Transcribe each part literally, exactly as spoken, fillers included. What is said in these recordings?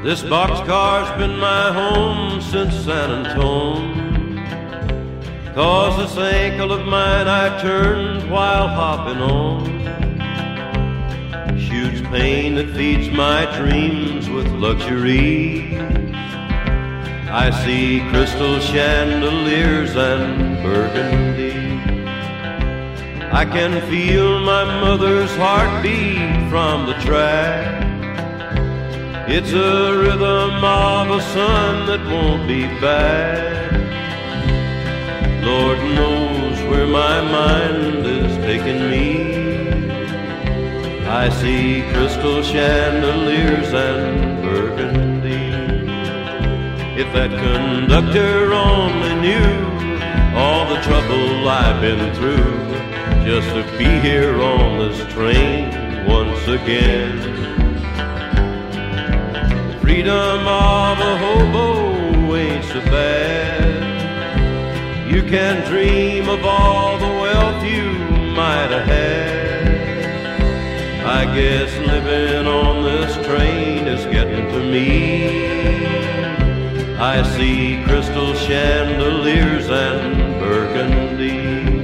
This boxcar's been my home since San Antone, 'cause this ankle of mine I turned while hopping on. Shoots pain that feeds my dreams with luxury. I see crystal chandeliers and burgundy. I can feel my mother's heartbeat from the track. It's a rhythm of a sun that won't be back. Lord knows where my mind is taking me. I see crystal chandeliers and burgundy. If that conductor only knew all the trouble I've been through just to be here on this train once again. The freedom of a hobo ain't so bad. You can dream of all the wealth you might have had. I guess living on this train is getting to me. I see crystal chandeliers and burgundy.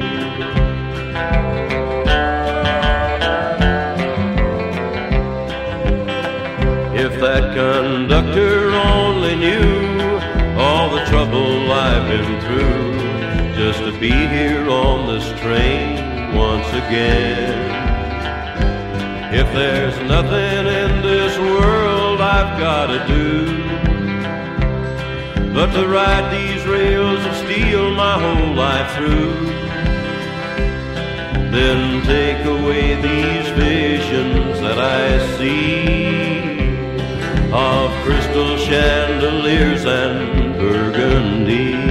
If that conductor only knew all the trouble I've been through just to be here on this train once again. If there's nothing in this world I've got to do but to ride these rails of steel my whole life through, then take away these visions that I see of crystal chandeliers and burgundy.